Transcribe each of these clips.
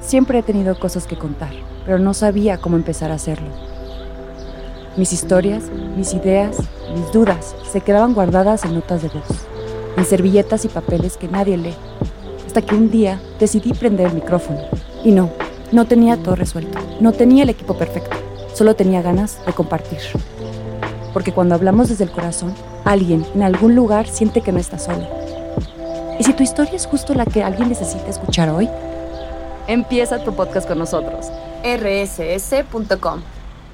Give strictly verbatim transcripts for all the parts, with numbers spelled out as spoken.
Siempre he tenido cosas que contar, pero no sabía cómo empezar a hacerlo. Mis historias, mis ideas, mis dudas se quedaban guardadas en notas de voz, en servilletas y papeles que nadie lee, hasta que un día decidí prender el micrófono. Y no, no tenía todo resuelto, no tenía el equipo perfecto, solo tenía ganas de compartir. Porque cuando hablamos desde el corazón, alguien en algún lugar siente que no está solo. ¿Y si tu historia es justo la que alguien necesita escuchar hoy? Empieza tu podcast con nosotros. erre ese ese punto com.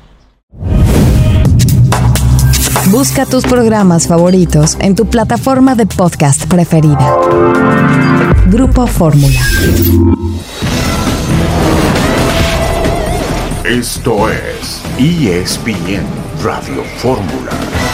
Busca tus programas favoritos en tu plataforma de podcast preferida. Grupo Fórmula. Esto es E S P N Radio Fórmula.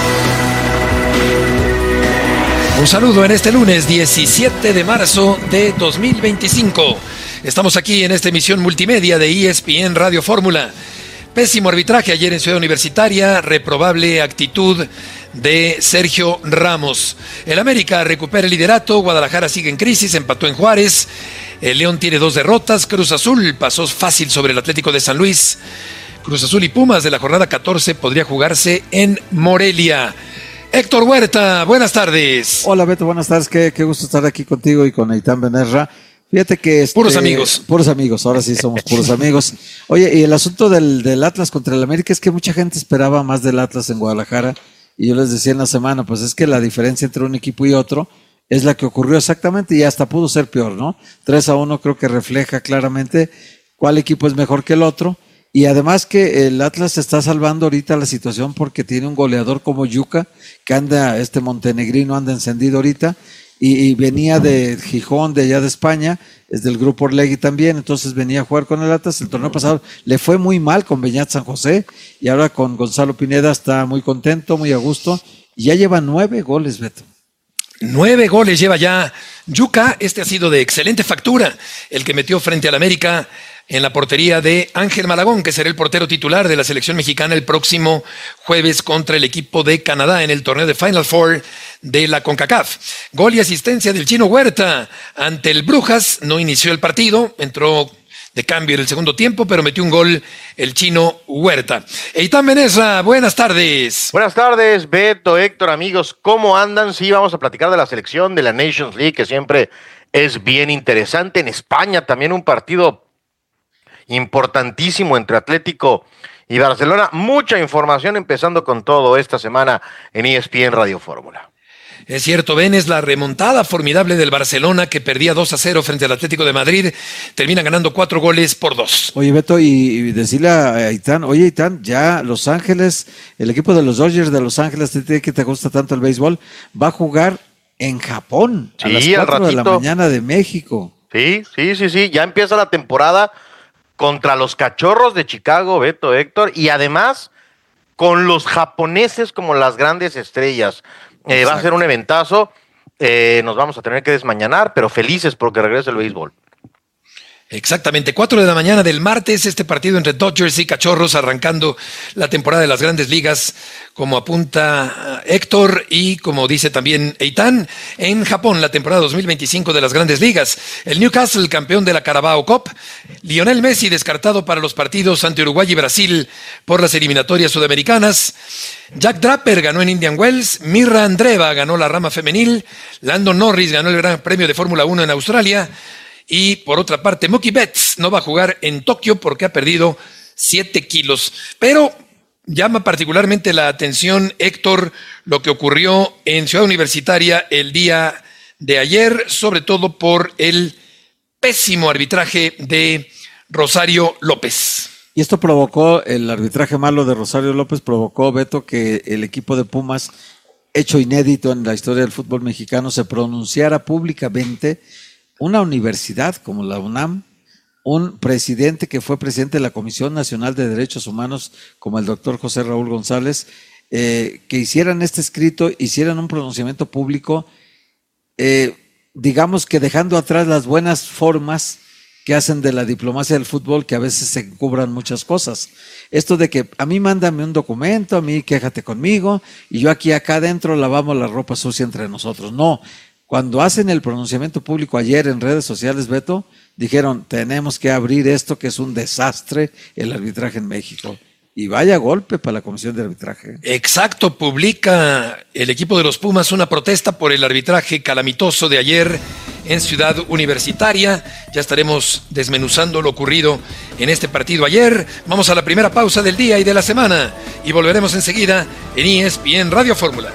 Un saludo en este lunes diecisiete de marzo de dos mil veinticinco. Estamos aquí en esta emisión multimedia de E S P N Radio Fórmula. Pésimo arbitraje ayer en Ciudad Universitaria, reprobable actitud de Sergio Ramos. El América recupera el liderato, Guadalajara sigue en crisis, empató en Juárez, el León tiene dos derrotas, Cruz Azul pasó fácil sobre el Atlético de San Luis. Cruz Azul y Pumas de la jornada catorce podría jugarse en Morelia. Héctor Huerta, buenas tardes. Hola Beto, buenas tardes, qué, qué gusto estar aquí contigo y con Eitan Benerra. Fíjate que... Este, puros amigos. Puros amigos, ahora sí somos puros amigos. Oye, y el asunto del, del Atlas contra el América es que mucha gente esperaba más del Atlas en Guadalajara, y yo les decía en la semana, pues es que la diferencia entre un equipo y otro es la que ocurrió exactamente, y hasta pudo ser peor, ¿no? tres a uno creo que refleja claramente cuál equipo es mejor que el otro, y además que el Atlas está salvando ahorita la situación porque tiene un goleador como Yuka, que anda, este montenegrino anda encendido ahorita, y, y venía de Gijón, de allá de España, es del grupo Orlegui también, entonces venía a jugar con el Atlas. El torneo pasado le fue muy mal con Beñat San José, y ahora con Gonzalo Pineda está muy contento, muy a gusto, y ya lleva nueve goles, Beto. Nueve goles lleva ya Yuka. Este ha sido de excelente factura, el que metió frente al América en la portería de Ángel Malagón, que será el portero titular de la selección mexicana el próximo jueves contra el equipo de Canadá en el torneo de Final Four de la CONCACAF. Gol y asistencia del Chino Huerta ante el Brujas. No inició el partido, entró de cambio en el segundo tiempo, pero metió un gol el Chino Huerta. Eitan Benerra, buenas tardes. Buenas tardes, Beto, Héctor, amigos, ¿cómo andan? Sí, vamos a platicar de la selección de la Nations League, que siempre es bien interesante. En España también un partido importantísimo entre Atlético y Barcelona. Mucha información empezando con todo esta semana en E S P N Radio Fórmula. Es cierto, Ben, es la remontada formidable del Barcelona, que perdía dos a cero frente al Atlético de Madrid, termina ganando cuatro goles por dos. Oye, Beto, y, y decirle a Eitan, oye Eitan, ya Los Ángeles, el equipo de los Dodgers de Los Ángeles, que te gusta tanto el béisbol, va a jugar en Japón, sí, a las cuatro de la mañana de México. Sí, sí, sí, sí, ya empieza la temporada contra los Cachorros de Chicago, Beto, Héctor, y además con los japoneses como las grandes estrellas. Eh, va a ser un eventazo, eh, nos vamos a tener que desmañanar, pero felices porque regresa el béisbol. Exactamente, cuatro de la mañana del martes, este partido entre Dodgers y Cachorros, arrancando la temporada de las Grandes Ligas, como apunta Héctor y como dice también Eitan, en Japón, la temporada dos mil veinticinco de las Grandes Ligas. El Newcastle, campeón de la Carabao Cup, Lionel Messi descartado para los partidos ante Uruguay y Brasil por las eliminatorias sudamericanas. Jack Draper ganó en Indian Wells, Mirra Andreeva ganó la rama femenil, Lando Norris ganó el Gran Premio de Fórmula uno en Australia. Y por otra parte, Mookie Betts no va a jugar en Tokio porque ha perdido siete kilos. Pero llama particularmente la atención, Héctor, lo que ocurrió en Ciudad Universitaria el día de ayer, sobre todo por el pésimo arbitraje de Rosario López. Y esto provocó, el arbitraje malo de Rosario López provocó, Beto, que el equipo de Pumas, hecho inédito en la historia del fútbol mexicano, se pronunciara públicamente. Una universidad como la UNAM, un presidente que fue presidente de la Comisión Nacional de Derechos Humanos como el doctor José Raúl González, eh, que hicieran este escrito, hicieran un pronunciamiento público, eh, digamos que dejando atrás las buenas formas que hacen de la diplomacia del fútbol, que a veces se encubran muchas cosas. Esto de que a mí mándame un documento, a mí quéjate conmigo, y yo aquí acá adentro lavamos la ropa sucia entre nosotros. No. Cuando hacen el pronunciamiento público ayer en redes sociales, Beto, dijeron, tenemos que abrir esto que es un desastre, el arbitraje en México. Y vaya golpe para la Comisión de Arbitraje. Exacto, publica el equipo de los Pumas una protesta por el arbitraje calamitoso de ayer en Ciudad Universitaria. Ya estaremos desmenuzando lo ocurrido en este partido ayer. Vamos a la primera pausa del día y de la semana y volveremos enseguida en E S P N Radio Fórmula.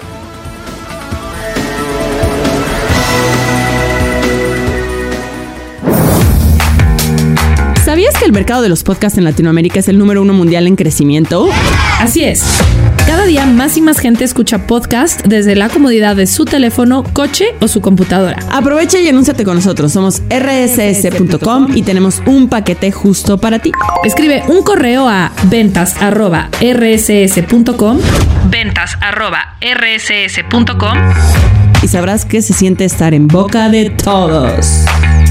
¿Sabías que el mercado de los podcasts en Latinoamérica es el número uno mundial en crecimiento? Así es. Cada día más y más gente escucha podcast desde la comodidad de su teléfono, coche o su computadora. Aprovecha y anúnciate con nosotros. Somos erre ese ese punto com y tenemos un paquete justo para ti. Escribe un correo a ventas arroba erre ese ese punto com, ventas arroba erre ese ese punto com y sabrás que se siente estar en boca de todos.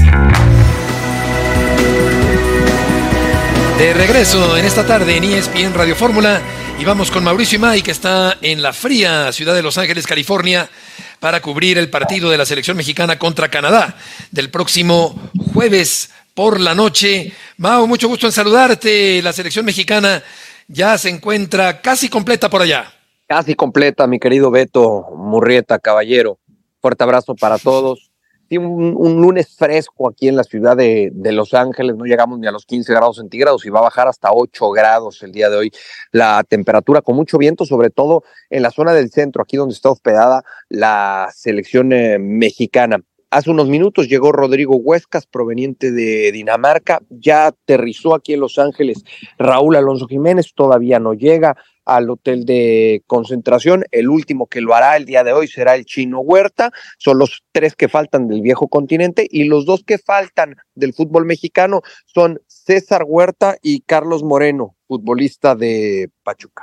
De regreso en esta tarde en E S P N Radio Fórmula y vamos con Mauricio Imay, que está en la fría ciudad de Los Ángeles, California, para cubrir el partido de la selección mexicana contra Canadá del próximo jueves por la noche. Mau, mucho gusto en saludarte. La selección mexicana ya se encuentra casi completa por allá. Casi completa, mi querido Beto Murrieta, caballero. Fuerte abrazo para todos. Sí, un, un lunes fresco aquí en la ciudad de, de Los Ángeles, no llegamos ni a los quince grados centígrados y va a bajar hasta ocho grados el día de hoy la temperatura, con mucho viento, sobre todo en la zona del centro, aquí donde está hospedada la selección eh, mexicana. Hace unos minutos llegó Rodrigo Huescas, proveniente de Dinamarca, ya aterrizó aquí en Los Ángeles Raúl Alonso Jiménez, todavía no llega al hotel de concentración. El último que lo hará el día de hoy será el Chino Huerta. Son los tres que faltan del viejo continente, y los dos que faltan del fútbol mexicano son César Huerta y Carlos Moreno, futbolista de Pachuca.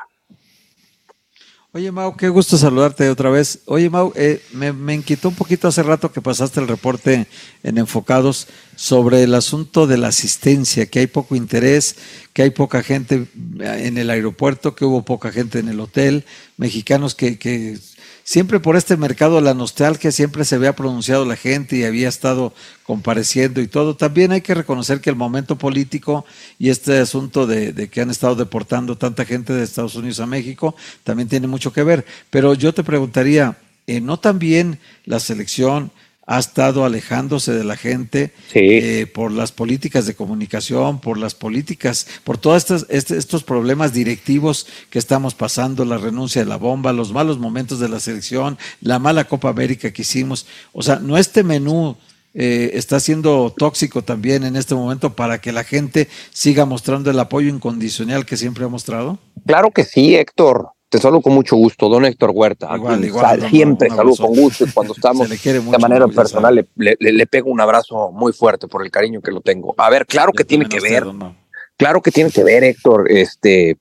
Oye, Mau, qué gusto saludarte otra vez. Oye, Mau, eh, me, me inquietó un poquito hace rato que pasaste el reporte en Enfocados sobre el asunto de la asistencia, que hay poco interés, que hay poca gente en el aeropuerto, que hubo poca gente en el hotel, mexicanos que, que siempre por este mercado de la nostalgia siempre se había pronunciado la gente y había estado compareciendo y todo. También hay que reconocer que el momento político y este asunto de, de que han estado deportando tanta gente de Estados Unidos a México también tiene mucho que ver. Pero yo te preguntaría, eh, ¿no también la selección ha estado alejándose de la gente sí. eh, por las políticas de comunicación, por las políticas, por todos estos, este, estos problemas directivos que estamos pasando, la renuncia de la bomba, los malos momentos de la selección, la mala Copa América que hicimos? O sea, ¿no este menú eh, está siendo tóxico también en este momento para que la gente siga mostrando el apoyo incondicional que siempre ha mostrado? Claro que sí, Héctor. Te saludo con mucho gusto, don Héctor Huerta. Igual, igual, Sal, siempre no, saludo con gusto, y cuando estamos de mucho, manera personal le, le, le pego un abrazo muy fuerte por el cariño que lo tengo. A ver, claro que tiene que ver, no. claro que tiene que ver, Héctor. Este,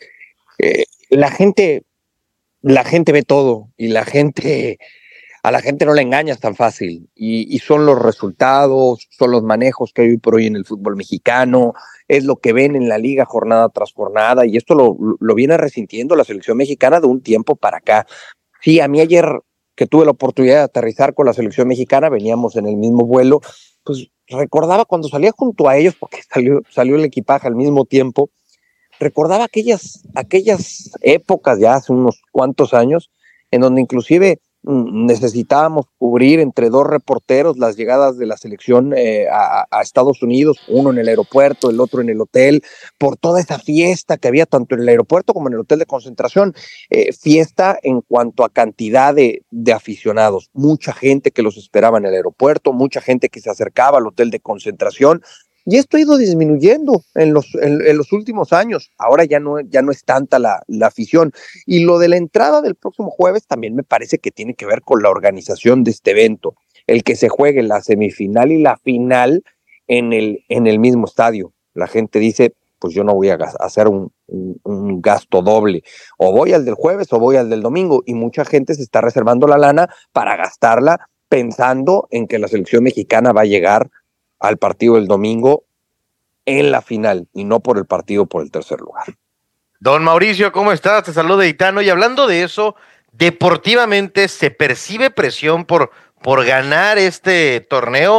eh, la gente, la gente ve todo y la gente, a la gente no la engañas tan fácil. Y, y son los resultados, son los manejos que hay hoy por hoy en el fútbol mexicano. Es lo que ven en la liga jornada tras jornada, y esto lo, lo viene resintiendo la selección mexicana de un tiempo para acá. Sí, a mí ayer que tuve la oportunidad de aterrizar con la selección mexicana, veníamos en el mismo vuelo, pues recordaba cuando salía junto a ellos, porque salió, salió el equipaje al mismo tiempo, recordaba aquellas, aquellas épocas ya hace unos cuantos años, en donde inclusive necesitábamos cubrir entre dos reporteros las llegadas de la selección eh, a, a Estados Unidos, uno en el aeropuerto, el otro en el hotel, por toda esa fiesta que había tanto en el aeropuerto como en el hotel de concentración, eh, fiesta en cuanto a cantidad de, de aficionados, mucha gente que los esperaba en el aeropuerto, mucha gente que se acercaba al hotel de concentración. Y esto ha ido disminuyendo en los, en, en los últimos años. Ahora ya no, ya no es tanta la, la afición. Y lo de la entrada del próximo jueves también me parece que tiene que ver con la organización de este evento. El que se juegue la semifinal y la final en el, en el mismo estadio. La gente dice, pues yo no voy a hacer un, un, un gasto doble. O voy al del jueves o voy al del domingo. Y mucha gente se está reservando la lana para gastarla pensando en que la selección mexicana va a llegar al partido del domingo en la final y no por el partido por el tercer lugar. Don Mauricio, ¿cómo estás? Te saludo de Itano. Y hablando de eso, deportivamente se percibe presión por, por ganar este torneo,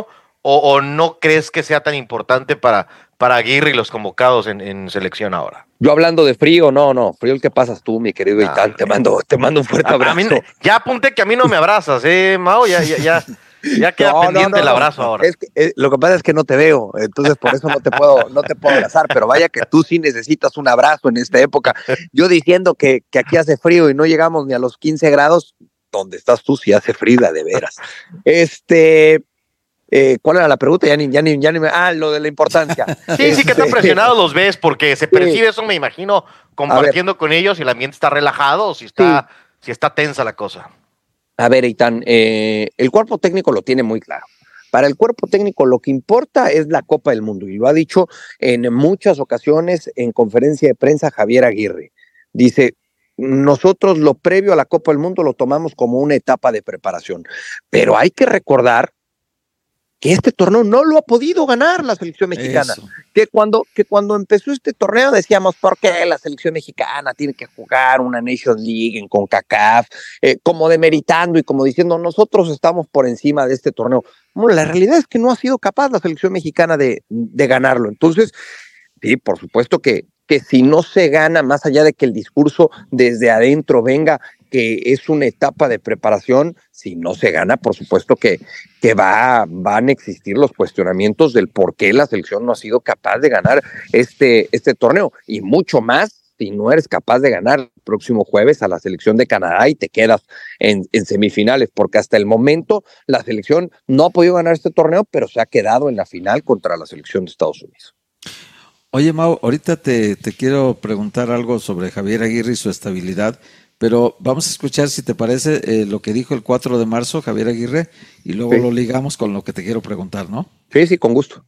o, o no crees que sea tan importante para, para Aguirre y los convocados en, en selección ahora? Yo hablando de frío, no, no, frío el que pasas tú, mi querido Itán, te mando, te mando un fuerte A, abrazo. a mí, ya apunté que a mí no me abrazas, eh, Mao, ya, ya, ya, ya queda no, pendiente no, no, el abrazo no. ahora. Es que, eh, lo que pasa es que no te veo, entonces por eso no te puedo, no te puedo abrazar, pero vaya que tú sí necesitas un abrazo en esta época. Yo diciendo que, que aquí hace frío y no llegamos ni a los quince grados, ¿dónde estás tú si hace frío, de veras? Este... Eh, ¿Cuál era la pregunta? Ya ni, ya ni, ya ni me... Ah, lo de la importancia. Sí, sí que tan presionados los ves, porque se percibe sí. Eso, me imagino, compartiendo con ellos, si el ambiente está relajado o si está, sí. si está tensa la cosa. A ver, Eitan, eh, el cuerpo técnico lo tiene muy claro. Para el cuerpo técnico lo que importa es la Copa del Mundo, y lo ha dicho en muchas ocasiones en conferencia de prensa Javier Aguirre. Dice, nosotros lo previo a la Copa del Mundo lo tomamos como una etapa de preparación, pero hay que recordar que este torneo no lo ha podido ganar la selección mexicana. Que cuando, que cuando empezó este torneo decíamos, ¿por qué la selección mexicana tiene que jugar una Nations League en CONCACAF? Eh, como demeritando y como diciendo, nosotros estamos por encima de este torneo. Bueno, la realidad es que no ha sido capaz la selección mexicana de, de ganarlo. Entonces, sí, por supuesto que, que si no se gana, más allá de que el discurso desde adentro venga, que es una etapa de preparación, si no se gana, por supuesto que, que va, van a existir los cuestionamientos del por qué la selección no ha sido capaz de ganar este, este torneo, y mucho más si no eres capaz de ganar el próximo jueves a la selección de Canadá y te quedas en, en semifinales, porque hasta el momento la selección no ha podido ganar este torneo, pero se ha quedado en la final contra la selección de Estados Unidos. Oye, Mau, ahorita te, te quiero preguntar algo sobre Javier Aguirre y su estabilidad, pero vamos a escuchar, si te parece, eh, lo que dijo el cuatro de marzo Javier Aguirre, y luego sí. lo ligamos con lo que te quiero preguntar, ¿no? Sí, sí, con gusto.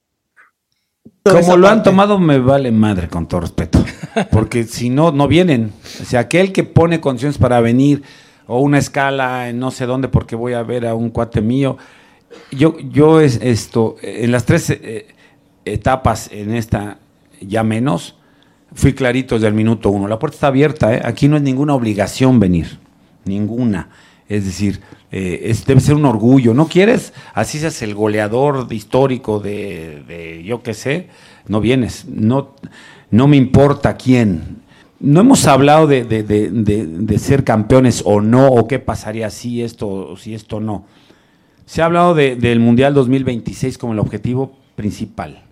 Como lo han tomado, me vale madre, con todo respeto, porque si no, no vienen. O sea, aquel que pone condiciones para venir, o una escala en no sé dónde porque voy a ver a un cuate mío, yo, yo es esto, en las tres eh, etapas, en esta ya menos, fui clarito desde el minuto uno. La puerta está abierta, ¿eh? Aquí no es ninguna obligación venir, ninguna. Es decir, eh, es, debe ser un orgullo. ¿No quieres? Así seas el goleador histórico de, de yo qué sé, no vienes. No, no me importa quién. No hemos hablado de, de, de, de, de ser campeones o no, o qué pasaría si esto o si esto no. Se ha hablado de, del Mundial dos mil veintiséis como el objetivo principal.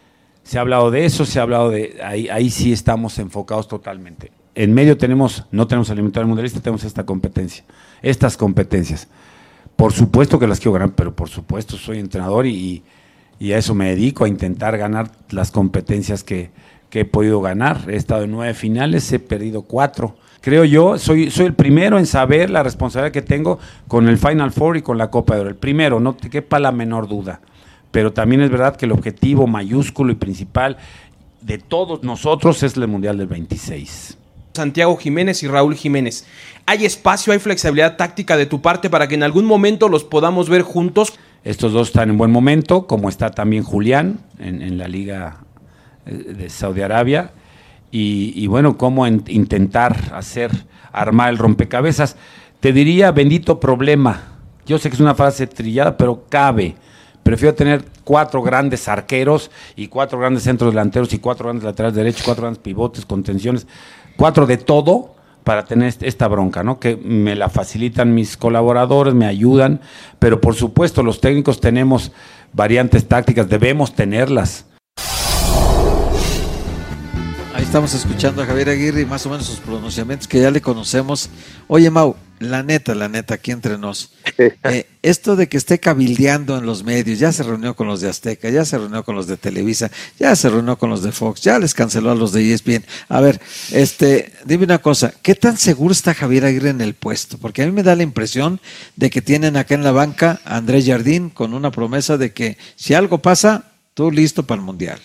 Se ha hablado de eso, se ha hablado de... Ahí, ahí sí estamos enfocados totalmente. En medio tenemos, no tenemos eliminatoria mundialista, tenemos esta competencia, estas competencias. Por supuesto que las quiero ganar, pero por supuesto soy entrenador y, y a eso me dedico, a intentar ganar las competencias que, que he podido ganar. He estado en nueve finales, he perdido cuatro. Creo yo, soy, soy el primero en saber la responsabilidad que tengo con el Final Four y con la Copa de Oro. El primero, no te quepa la menor duda. Pero también es verdad que el objetivo mayúsculo y principal de todos nosotros es el Mundial del veintiséis. Santiago Jiménez y Raúl Jiménez. ¿Hay espacio, hay flexibilidad táctica de tu parte para que en algún momento los podamos ver juntos? Estos dos están en buen momento, como está también Julián en, en la Liga de Saudi Arabia. Y, y bueno, cómo en, intentar hacer, armar el rompecabezas. Te diría, bendito problema. Yo sé que es una frase trillada, pero cabe. Prefiero tener cuatro grandes arqueros y cuatro grandes centros delanteros y cuatro grandes laterales derechos, cuatro grandes pivotes, contenciones, cuatro de todo para tener esta bronca, ¿no? Que me la facilitan mis colaboradores, me ayudan, pero por supuesto los técnicos tenemos variantes tácticas, debemos tenerlas. Ahí estamos escuchando a Javier Aguirre y más o menos sus pronunciamientos que ya le conocemos. Oye, Mau, la neta, la neta, aquí entre nos, eh, esto de que esté cabildeando en los medios, ya se reunió con los de Azteca, ya se reunió con los de Televisa, ya se reunió con los de Fox, ya les canceló a los de E S P N. A ver, este, dime una cosa, ¿qué tan seguro está Javier Aguirre en el puesto? Porque a mí me da la impresión de que tienen acá en la banca a Andrés Jardín con una promesa de que si algo pasa, tú listo para el Mundial.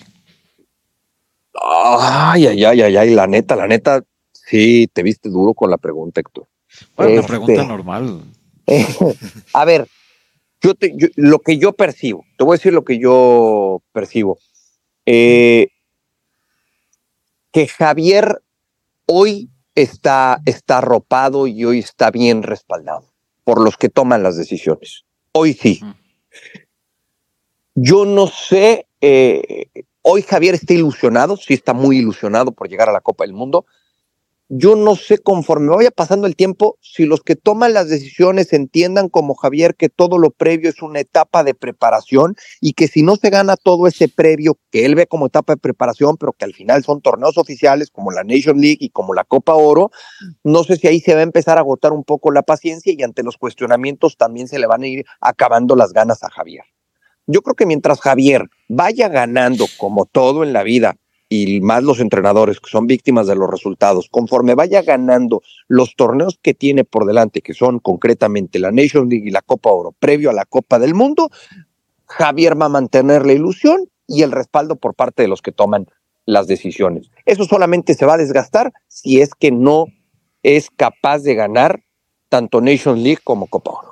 Ay, ay, ay, ay, ay, la neta, la neta, sí, te viste duro con la pregunta, Héctor. Bueno, este, una pregunta normal. Eh, a ver, yo, te, yo lo que yo percibo, te voy a decir lo que yo percibo. Eh, que Javier hoy está, está arropado y hoy está bien respaldado por los que toman las decisiones. Hoy sí. Uh-huh. Yo no sé, eh, hoy Javier está ilusionado, sí está muy ilusionado por llegar a la Copa del Mundo. Yo no sé, conforme vaya pasando el tiempo, si los que toman las decisiones entiendan como Javier que todo lo previo es una etapa de preparación y que si no se gana todo ese previo que él ve como etapa de preparación, pero que al final son torneos oficiales como la Nation League y como la Copa Oro, no sé si ahí se va a empezar a agotar un poco la paciencia y ante los cuestionamientos también se le van a ir acabando las ganas a Javier. Yo creo que mientras Javier vaya ganando como todo en la vida, y más los entrenadores que son víctimas de los resultados, conforme vaya ganando los torneos que tiene por delante, que son concretamente la Nation League y la Copa Oro, previo a la Copa del Mundo, Javier va a mantener la ilusión y el respaldo por parte de los que toman las decisiones. Eso solamente se va a desgastar si es que no es capaz de ganar tanto Nation League como Copa Oro.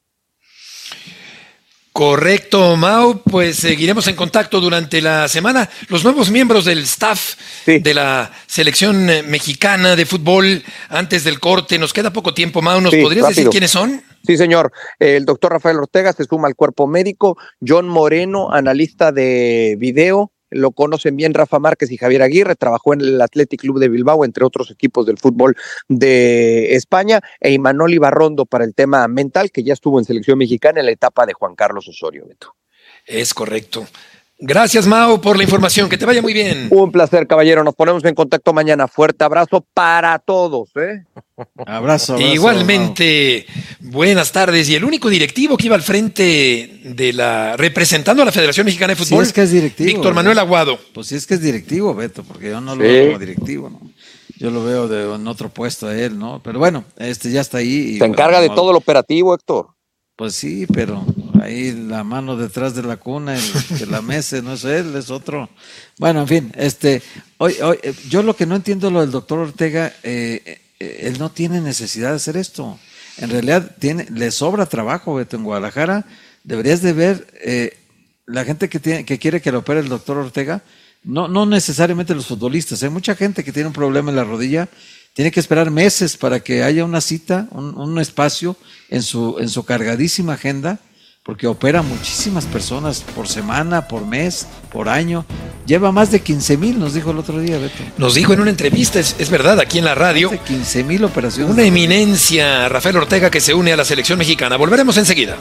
Correcto, Mau, pues seguiremos en contacto durante la semana. Los nuevos miembros del staff sí. de la selección mexicana de fútbol, antes del corte, nos queda poco tiempo, Mau, ¿nos sí, podrías rápido. decir quiénes son? Sí, señor. El doctor Rafael Ortega se suma al cuerpo médico, John Moreno, analista de video, lo conocen bien Rafa Márquez y Javier Aguirre, trabajó en el Athletic Club de Bilbao, entre otros equipos del fútbol de España, e Imanol Ibarrondo para el tema mental, que ya estuvo en selección mexicana en la etapa de Juan Carlos Osorio, Beto. Es correcto. Gracias, Mau, por la información. Que te vaya muy bien. Un placer, caballero. Nos ponemos en contacto mañana. Fuerte abrazo para todos, ¿eh? Abrazo, abrazo. Igualmente, Mau. Buenas tardes. Y el único directivo que iba al frente de la, representando a la Federación Mexicana de Fútbol, sí, es que es directivo, Víctor Manuel ¿no? Aguado. Pues sí, es que es directivo, Beto, porque yo no lo sí. veo como directivo, ¿no? Yo lo veo de, en otro puesto a él, ¿no? Pero bueno, este ya está ahí. Y, Se encarga bueno, de todo el operativo, Héctor. Pues sí, pero ahí la mano detrás de la cuna, el que la mece, no es él, es otro. Bueno, en fin, este, hoy, hoy, yo lo que no entiendo lo del doctor Ortega, eh, eh, él no tiene necesidad de hacer esto. En realidad tiene, le sobra trabajo, Beto, en Guadalajara. Deberías de ver eh, la gente que tiene, que quiere que le opere el doctor Ortega, no, no necesariamente los futbolistas. Hay mucha gente que tiene un problema en la rodilla. Tiene que esperar meses para que haya una cita, un, un espacio en su, en su cargadísima agenda, porque opera muchísimas personas por semana, por mes, por año. Lleva más de quince mil, nos dijo el otro día, Beto. Nos dijo en una entrevista, es, es verdad, aquí en la radio. Más de quince mil operaciones. Una eminencia, Rafael Ortega, que se une a la selección mexicana. Volveremos enseguida.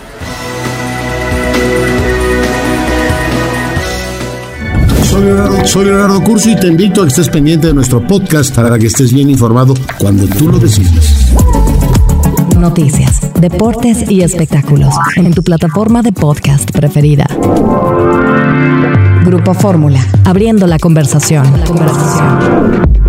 Soy Leonardo, soy Leonardo Curcio y te invito a que estés pendiente de nuestro podcast para que estés bien informado cuando tú lo decidas. Noticias, deportes y espectáculos en tu plataforma de podcast preferida. Grupo Fórmula, abriendo la conversación. La conversación.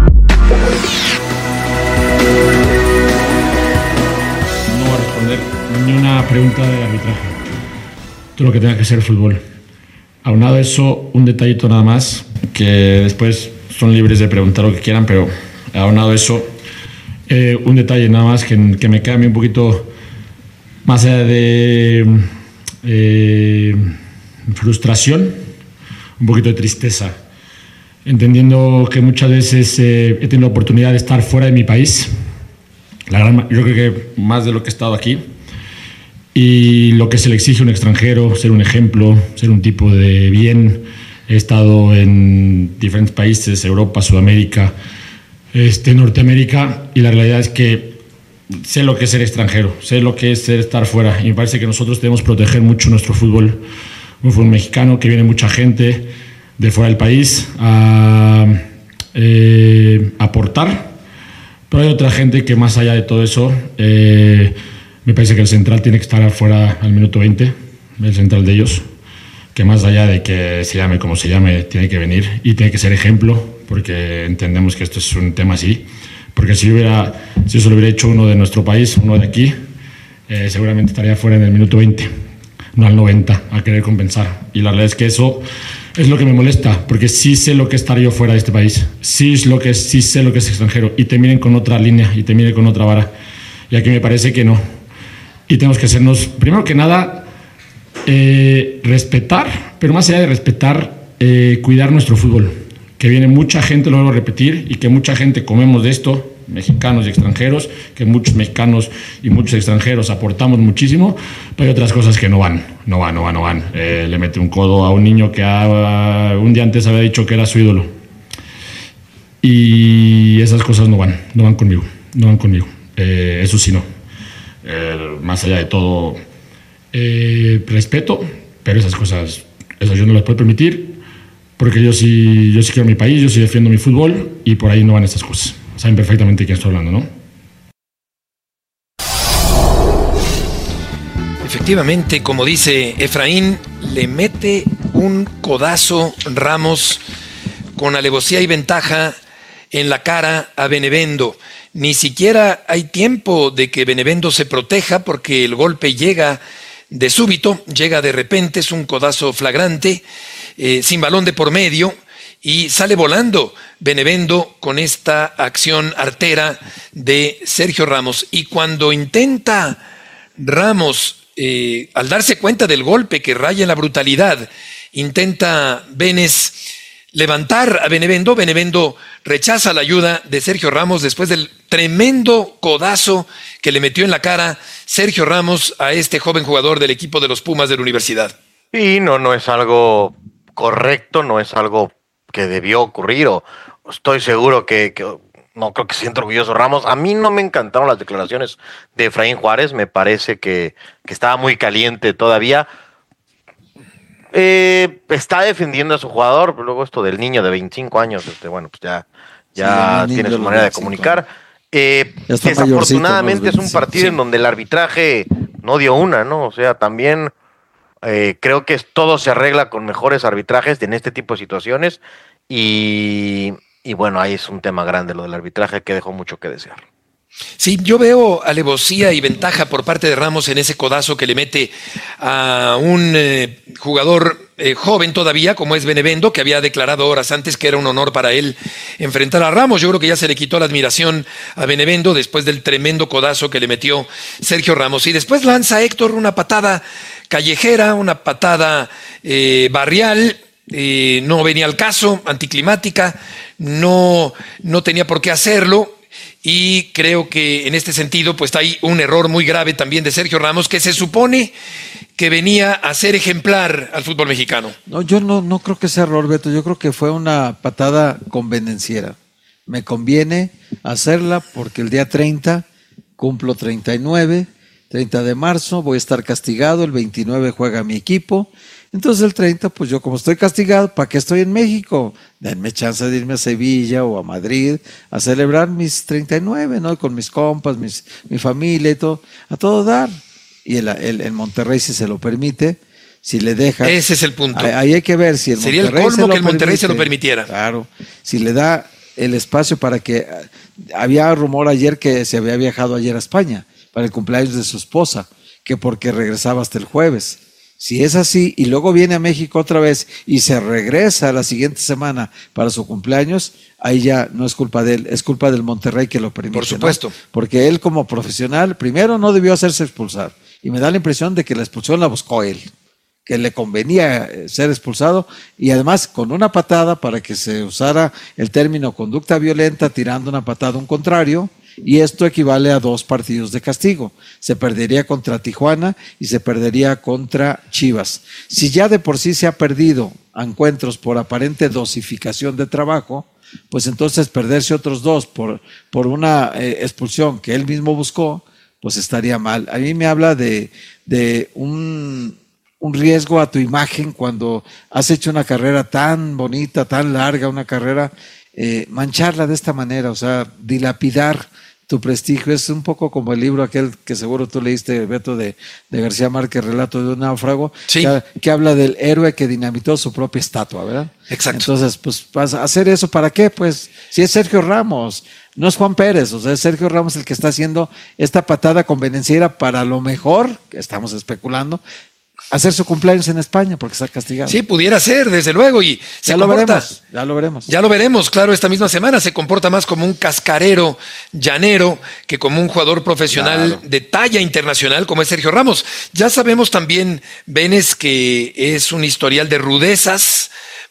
No voy a responder ni una pregunta de arbitraje. Todo lo que tenga que ser fútbol. Aunado a eso, un detallito nada más, que después son libres de preguntar lo que quieran, pero aunado a eso, eh, un detalle nada más que, que me queda a mí un poquito más allá de eh, frustración, un poquito de tristeza, entendiendo que muchas veces eh, he tenido la oportunidad de estar fuera de mi país, la gran, yo creo que más de lo que he estado aquí, y lo que se le exige a un extranjero, ser un ejemplo, ser un tipo de bien. He estado en diferentes países, Europa, Sudamérica, este, Norteamérica, y la realidad es que sé lo que es ser extranjero, sé lo que es ser, estar fuera, y me parece que nosotros debemos proteger mucho nuestro fútbol, un fútbol mexicano, que viene mucha gente de fuera del país a eh, aportar, pero hay otra gente que más allá de todo eso, eh, me parece que el central tiene que estar afuera al minuto veinte, el central de ellos, que más allá de que se llame como se llame, tiene que venir y tiene que ser ejemplo, porque entendemos que esto es un tema así, porque si, hubiera, si eso lo hubiera hecho uno de nuestro país, uno de aquí, eh, seguramente estaría fuera en el minuto veinte, no al noventa, a querer compensar. Y la realidad es que eso es lo que me molesta, porque sí sé lo que es estar yo fuera de este país, sí, es lo que es, sí sé lo que es extranjero, y te miren con otra línea, y te miren con otra vara, y aquí me parece que no. Y tenemos que hacernos, primero que nada, eh, respetar, pero más allá de respetar, eh, cuidar nuestro fútbol. Que viene mucha gente, lo vuelvo a repetir, y que mucha gente comemos de esto, mexicanos y extranjeros, que muchos mexicanos y muchos extranjeros aportamos muchísimo, pero hay otras cosas que no van, no van, no van, no van. Eh, le mete un codo a un niño que ha, un día antes había dicho que era su ídolo. Y esas cosas no van, no van conmigo, no van conmigo. Eh, eso sí no. Eh, más allá de todo, eh, respeto, pero esas cosas, esas yo no las puedo permitir, porque yo sí, yo sí quiero mi país, yo sí defiendo mi fútbol, y por ahí no van estas cosas. Saben perfectamente de quién estoy hablando, ¿no? Efectivamente, como dice Efraín, le mete un codazo Ramos con alevosía y ventaja en la cara a Benevendo. Ni siquiera hay tiempo de que Benevendo se proteja, porque el golpe llega de súbito, llega de repente, es un codazo flagrante, eh, sin balón de por medio, y sale volando Benevendo con esta acción artera de Sergio Ramos. Y cuando intenta Ramos, eh, al darse cuenta del golpe que raya en la brutalidad, intenta Benes levantar a Benevendo, Benevendo rechaza la ayuda de Sergio Ramos después del tremendo codazo que le metió en la cara Sergio Ramos a este joven jugador del equipo de los Pumas de la universidad. Y no, no es algo correcto, no es algo que debió ocurrir, o estoy seguro que, que no creo que se sienta orgulloso Ramos. A mí no me encantaron las declaraciones de Efraín Juárez, me parece que, que estaba muy caliente todavía. Eh, está defendiendo a su jugador, pero luego esto del niño de veinticinco años, este, bueno, pues ya, ya sí, tiene su manera de comunicar. Eh, desafortunadamente es un partido sí. en donde el arbitraje no dio una, ¿no? O sea, también eh, creo que todo se arregla con mejores arbitrajes en este tipo de situaciones, y, y bueno, ahí es un tema grande lo del arbitraje que dejó mucho que desear. Sí, yo veo alevosía y ventaja por parte de Ramos en ese codazo que le mete a un eh, jugador eh, joven todavía, como es Benevendo, que había declarado horas antes que era un honor para él enfrentar a Ramos. Yo creo que ya se le quitó la admiración a Benevendo después del tremendo codazo que le metió Sergio Ramos. Y después lanza Héctor una patada callejera, una patada eh, barrial. Eh, no venía al caso, anticlimática, no, no tenía por qué hacerlo. Y creo que en este sentido pues hay un error muy grave también de Sergio Ramos, que se supone que venía a ser ejemplar al fútbol mexicano. No, yo no, no creo que sea error, Beto. Yo creo que fue una patada convenenciera. Me conviene hacerla porque el día treinta cumplo treinta y nueve, treinta de marzo, voy a estar castigado, el veintinueve juega mi equipo. Entonces el treinta, pues yo como estoy castigado, ¿para qué estoy en México? Denme chance de irme a Sevilla o a Madrid a celebrar mis treinta y nueve, ¿no? Con mis compas, mis, mi familia y todo, a todo dar. Y el, el, el Monterrey, si se lo permite, si le deja. Ese es el punto. Ahí, ahí hay que ver si el Sería Monterrey el colmo se que el Monterrey permite, se lo permitiera. Claro, si le da el espacio para que. Había rumor ayer que se había viajado ayer a España para el cumpleaños de su esposa, que porque regresaba hasta el jueves. Si es así y luego viene a México otra vez y se regresa la siguiente semana para su cumpleaños, ahí ya no es culpa de él, es culpa del Monterrey que lo permite. Por supuesto. ¿No? Porque él como profesional, primero no debió hacerse expulsar, y me da la impresión de que la expulsión la buscó él, que le convenía ser expulsado, y además con una patada para que se usara el término conducta violenta, tirando una patada a un contrario. Y esto equivale a dos partidos de castigo. Se perdería contra Tijuana y se perdería contra Chivas. Si ya de por sí se ha perdido a encuentros por aparente dosificación de trabajo, pues entonces perderse otros dos por, por una eh, expulsión que él mismo buscó, pues estaría mal. A mí me habla de, de un, un riesgo a tu imagen cuando has hecho una carrera tan bonita, tan larga, una carrera, eh, mancharla de esta manera, o sea, dilapidar tu prestigio. Es un poco como el libro aquel que seguro tú leíste, Beto, de, de García Márquez, Relato de un náufrago, sí. que, que habla del héroe que dinamitó su propia estatua, ¿verdad? Exacto. Entonces, pues, vas a hacer eso, ¿para qué? Pues, si es Sergio Ramos, no es Juan Pérez, o sea, es Sergio Ramos el que está haciendo esta patada convenenciera para lo mejor, que estamos especulando, hacer su cumpleaños en España porque está castigado. Sí, pudiera ser, desde luego, y se ya lo comporta, veremos, ya lo veremos. Ya lo veremos, claro, esta misma semana se comporta más como un cascarero llanero que como un jugador profesional claro. de talla internacional como es Sergio Ramos. Ya sabemos también, Benes, que es un historial de rudezas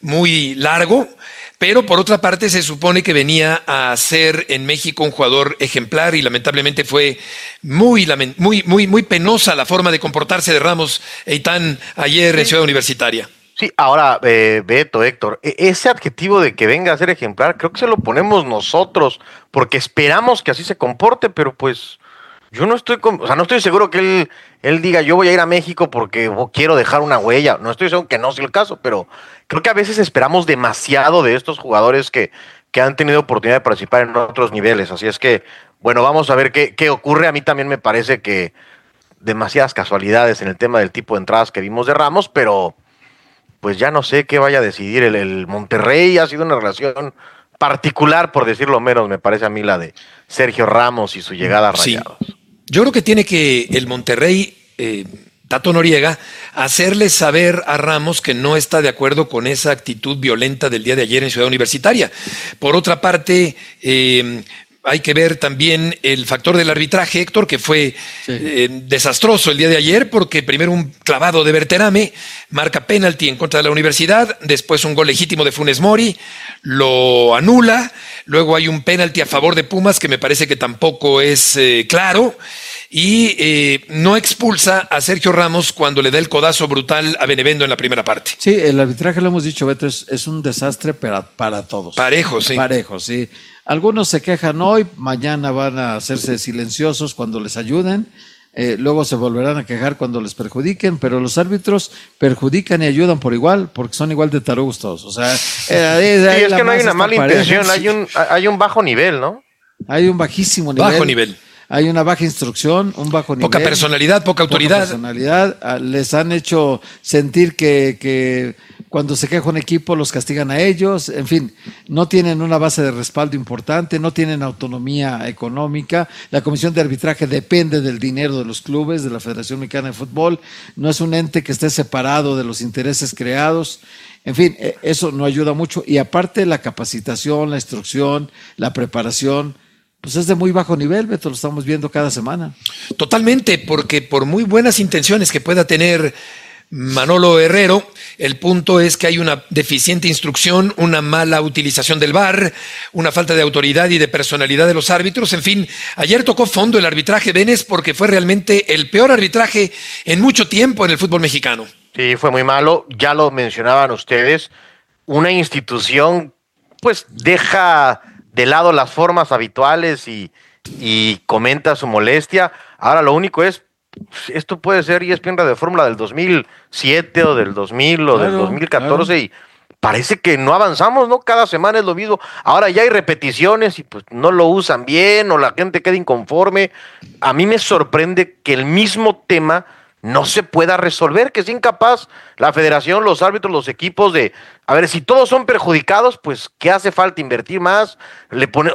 muy largo, pero por otra parte se supone que venía a ser en México un jugador ejemplar y lamentablemente fue muy, muy, muy, muy penosa la forma de comportarse de Ramos Eitan ayer en Ciudad Universitaria. Sí, ahora, eh, Beto, Héctor, ese adjetivo de que venga a ser ejemplar, creo que se lo ponemos nosotros, porque esperamos que así se comporte, pero pues yo no estoy, con, o sea, no estoy seguro que él, él diga yo voy a ir a México porque quiero dejar una huella. No estoy seguro que no sea el caso, pero creo que a veces esperamos demasiado de estos jugadores que, que han tenido oportunidad de participar en otros niveles. Así es que, bueno, vamos a ver qué, qué ocurre. A mí también me parece que demasiadas casualidades en el tema del tipo de entradas que vimos de Ramos, pero pues ya no sé qué vaya a decidir el, el Monterrey. Ha sido una relación particular, por decirlo menos, me parece a mí la de Sergio Ramos y su llegada a Rayados. Sí. Yo creo que tiene que el Monterrey, eh, Tato Noriega, hacerle saber a Ramos que no está de acuerdo con esa actitud violenta del día de ayer en Ciudad Universitaria. Por otra parte, eh, hay que ver también el factor del arbitraje, Héctor, que fue sí. eh, desastroso el día de ayer, porque primero un clavado de Berterame, marca penalti en contra de la Universidad, después un gol legítimo de Funes Mori, lo anula, luego hay un penalti a favor de Pumas, que me parece que tampoco es eh, claro, y eh, no expulsa a Sergio Ramos cuando le da el codazo brutal a Benevendo en la primera parte. Sí, el arbitraje, lo hemos dicho, Beto, es, es un desastre para, para todos. Parejo, sí. Parejo, sí. Algunos se quejan hoy, mañana van a hacerse silenciosos cuando les ayuden, eh, luego se volverán a quejar cuando les perjudiquen, pero los árbitros perjudican y ayudan por igual, porque son igual de tarugos todos. O sea, eh, sí, es que no hay una mala intención, hay un, hay un bajo nivel, ¿no? Hay un bajísimo nivel. Bajo nivel. Hay una baja instrucción, un bajo nivel. Poca personalidad, poca autoridad. Poca personalidad. Les han hecho sentir que, que cuando se queja un equipo los castigan a ellos. En fin, no tienen una base de respaldo importante, no tienen autonomía económica. La Comisión de Arbitraje depende del dinero de los clubes, de la Federación Mexicana de Fútbol. No es un ente que esté separado de los intereses creados. En fin, eso no ayuda mucho. Y aparte la capacitación, la instrucción, la preparación, pues es de muy bajo nivel, Beto, lo estamos viendo cada semana. Totalmente, porque por muy buenas intenciones que pueda tener Manolo Herrero, el punto es que hay una deficiente instrucción, una mala utilización del V A R, una falta de autoridad y de personalidad de los árbitros. En fin, ayer tocó fondo el arbitraje Benes porque fue realmente el peor arbitraje en mucho tiempo en el fútbol mexicano. Sí, fue muy malo, ya lo mencionaban ustedes, una institución pues deja de lado las formas habituales y, y comenta su molestia. Ahora lo único es, esto puede ser E S P N Radio Fórmula del dos mil siete o del dos mil o claro, del dos mil catorce claro. Y parece que no avanzamos, ¿no? Cada semana es lo mismo. Ahora ya hay repeticiones y pues no lo usan bien o la gente queda inconforme. A mí me sorprende que el mismo tema no se pueda resolver, que es incapaz la federación, los árbitros, los equipos de, a ver, si todos son perjudicados, pues ¿qué hace falta? Invertir más, le pone,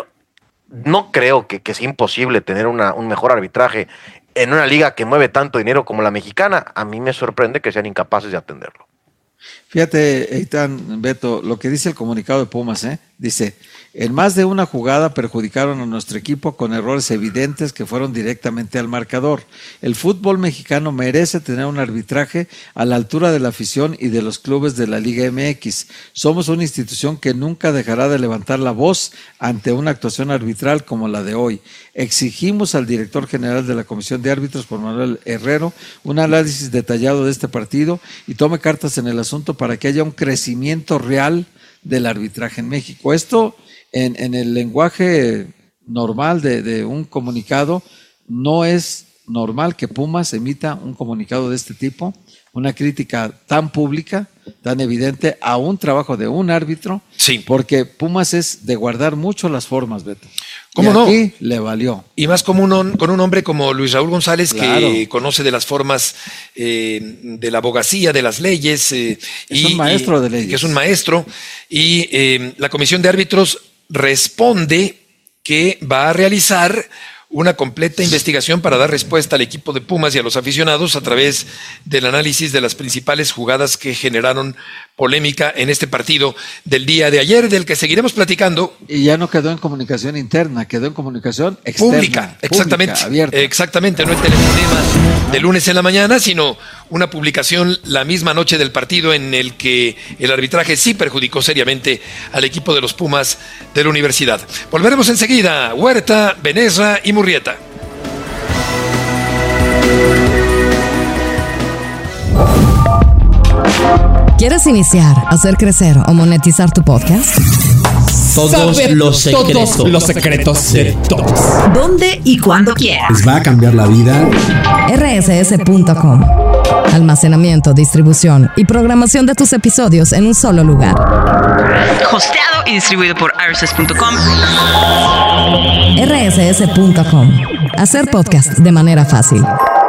no creo que, que sea imposible tener una, un mejor arbitraje en una liga que mueve tanto dinero como la mexicana. A mí me sorprende que sean incapaces de atenderlo. Fíjate, Eitan, Beto, lo que dice el comunicado de Pumas, ¿eh? Dice, en más de una jugada perjudicaron a nuestro equipo con errores evidentes que fueron directamente al marcador. El fútbol mexicano merece tener un arbitraje a la altura de la afición y de los clubes de la Liga M X. Somos una institución que nunca dejará de levantar la voz ante una actuación arbitral como la de hoy. Exigimos al director general de la Comisión de Árbitros, por Manuel Herrero, un análisis detallado de este partido y tome cartas en el asunto para que haya un crecimiento real del arbitraje en México. Esto en, en el lenguaje normal de, de un comunicado, no es normal que Pumas emita un comunicado de este tipo, una crítica tan pública, tan evidente a un trabajo de un árbitro, sí. Porque Pumas es de guardar mucho las formas, Beto. ¿Cómo y no? Aquí le valió. Y más como un, con un hombre como Luis Raúl González, claro, que conoce de las formas eh, de la abogacía, de las leyes. Eh, es y, un maestro y, de leyes. Que es un maestro. Y eh, la Comisión de Árbitros responde que va a realizar una completa investigación para dar respuesta al equipo de Pumas y a los aficionados a través del análisis de las principales jugadas que generaron polémica en este partido del día de ayer, del que seguiremos platicando. Y ya no quedó en comunicación interna, quedó en comunicación externa. Pública, exactamente. Pública, abierta. Exactamente, no el telefonema de lunes en la mañana, sino una publicación la misma noche del partido en el que el arbitraje sí perjudicó seriamente al equipo de los Pumas de la universidad. Volveremos enseguida. Huerta, Benesra y Murrieta. ¿Quieres iniciar, hacer crecer o monetizar tu podcast? Todos Saber los secretos. Todos los secretos de todos. ¿Dónde y cuándo quieras? Les va a cambiar la vida. R S S punto com. Almacenamiento, distribución y programación de tus episodios en un solo lugar. Hosteado y distribuido por R S S punto com. R S S punto com. Hacer podcast de manera fácil.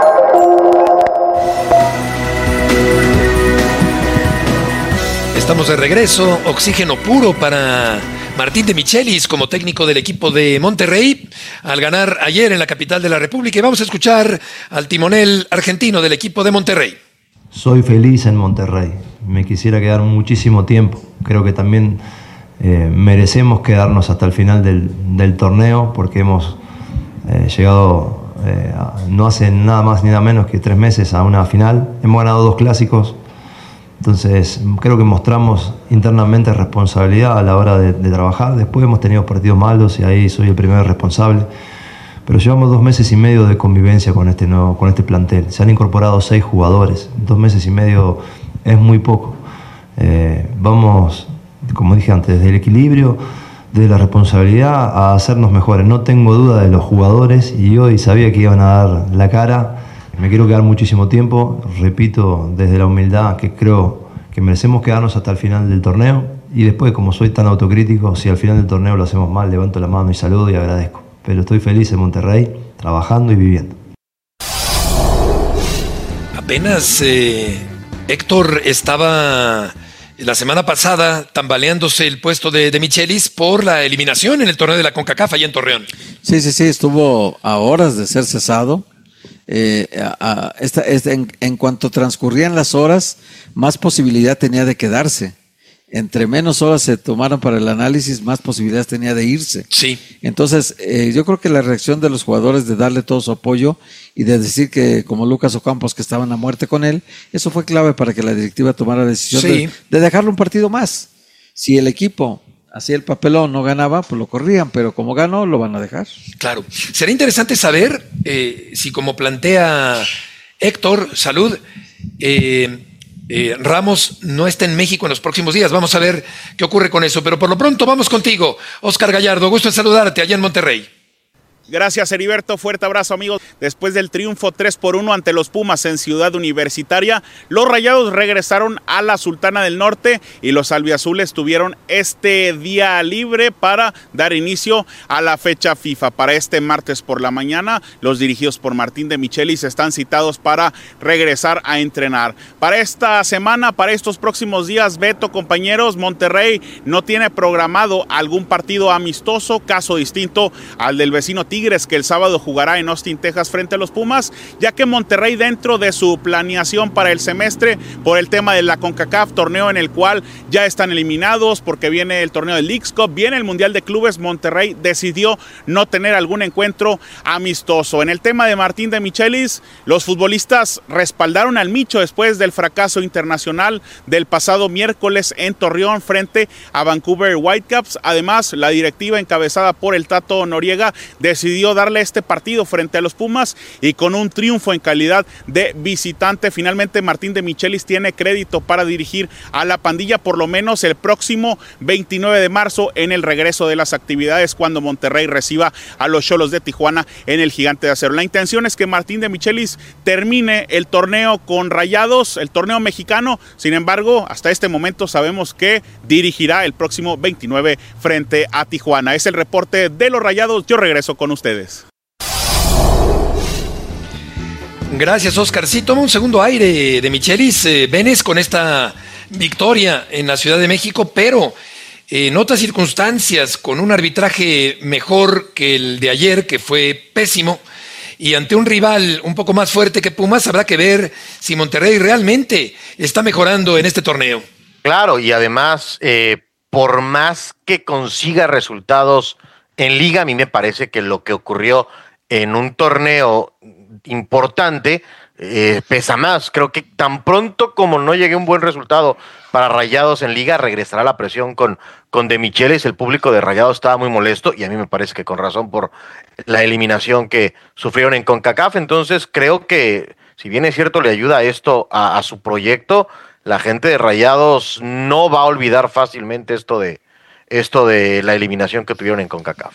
Estamos de regreso, oxígeno puro para Martín de Michelis como técnico del equipo de Monterrey al ganar ayer en la capital de la República. Y vamos a escuchar al timonel argentino del equipo de Monterrey. Soy feliz en Monterrey, me quisiera quedar muchísimo tiempo. Creo que también eh, merecemos quedarnos hasta el final del, del torneo porque hemos eh, llegado eh, a, no hace nada más ni nada menos que tres meses a una final. Hemos ganado dos clásicos. Entonces creo que mostramos internamente responsabilidad a la hora de, de trabajar. Después hemos tenido partidos malos y ahí soy el primer responsable. Pero llevamos dos meses y medio de convivencia con este, nuevo, con este plantel. Se han incorporado seis jugadores. Dos meses y medio es muy poco. Eh, vamos, como dije antes, desde el equilibrio, desde la responsabilidad a hacernos mejores. No tengo duda de los jugadores y hoy sabía que iban a dar la cara. Me quiero quedar muchísimo tiempo, repito, desde la humildad que creo que merecemos quedarnos hasta el final del torneo y después, como soy tan autocrítico, si al final del torneo lo hacemos mal, levanto la mano y saludo y agradezco. Pero estoy feliz en Monterrey, trabajando y viviendo. Apenas eh, Héctor estaba la semana pasada tambaleándose el puesto de, de Michelis por la eliminación en el torneo de la CONCACAF allá en Torreón. Sí, sí, sí, estuvo a horas de ser cesado. Eh, a, a, esta, esta, en, en cuanto transcurrían las horas, más posibilidad tenía de quedarse. Entre menos horas se tomaran para el análisis, más posibilidades tenía de irse. Sí. Entonces, eh, yo creo que la reacción de los jugadores de darle todo su apoyo y de decir que, como Lucas Ocampos, que estaban a muerte con él, eso fue clave para que la directiva tomara la decisión sí. de, de dejarle un partido más. Si el equipo hacía el papelón, no ganaba, pues lo corrían, pero como ganó, lo van a dejar. Claro. Será interesante saber eh, si, como plantea Héctor, salud, eh, eh, Ramos no está en México en los próximos días. Vamos a ver qué ocurre con eso. Pero por lo pronto vamos contigo, Oscar Gallardo. Gusto en saludarte allá en Monterrey. Gracias, Heriberto. Fuerte abrazo, amigos. Después del triunfo tres por uno ante los Pumas en Ciudad Universitaria, los Rayados regresaron a la Sultana del Norte y los albiazules tuvieron este día libre para dar inicio a la fecha FIFA. Para este martes por la mañana, los dirigidos por Martín de Michelis están citados para regresar a entrenar. Para esta semana, para estos próximos días, Beto, compañeros, Monterrey no tiene programado algún partido amistoso, caso distinto al del vecino Tigres, que el sábado jugará en Austin, Texas, frente a los Pumas, ya que Monterrey, dentro de su planeación para el semestre, por el tema de la CONCACAF, torneo en el cual ya están eliminados, porque viene el torneo del Leagues Cup, viene el Mundial de Clubes, Monterrey decidió no tener algún encuentro amistoso. En el tema de Martín de Michelis, los futbolistas respaldaron al Micho después del fracaso internacional del pasado miércoles en Torreón frente a Vancouver Whitecaps. Además, la directiva encabezada por el Tato Noriega decidió decidió darle este partido frente a los Pumas y con un triunfo en calidad de visitante. Finalmente, Martín de Michelis tiene crédito para dirigir a la pandilla por lo menos el próximo veintinueve de marzo en el regreso de las actividades, cuando Monterrey reciba a los Xolos de Tijuana en el Gigante de Acero. La intención es que Martín de Michelis termine el torneo con Rayados, el torneo mexicano. Sin embargo, hasta este momento sabemos que dirigirá el próximo veintinueve frente a Tijuana. Es el reporte de los Rayados. Yo regreso con ustedes. Gracias, Oscar. Sí, toma un segundo aire de Michelis eh, Benes con esta victoria en la Ciudad de México, pero eh, en otras circunstancias, con un arbitraje mejor que el de ayer, que fue pésimo, y ante un rival un poco más fuerte que Pumas, habrá que ver si Monterrey realmente está mejorando en este torneo. Claro, y además, eh, por más que consiga resultados en liga, a mí me parece que lo que ocurrió en un torneo importante eh, pesa más. Creo que tan pronto como no llegue un buen resultado para Rayados en liga, regresará la presión con, con De Michelis. El público de Rayados estaba muy molesto y a mí me parece que con razón por la eliminación que sufrieron en CONCACAF. Entonces creo que, si bien es cierto, le ayuda esto a, a su proyecto, la gente de Rayados no va a olvidar fácilmente esto de, esto de la eliminación que tuvieron en CONCACAF.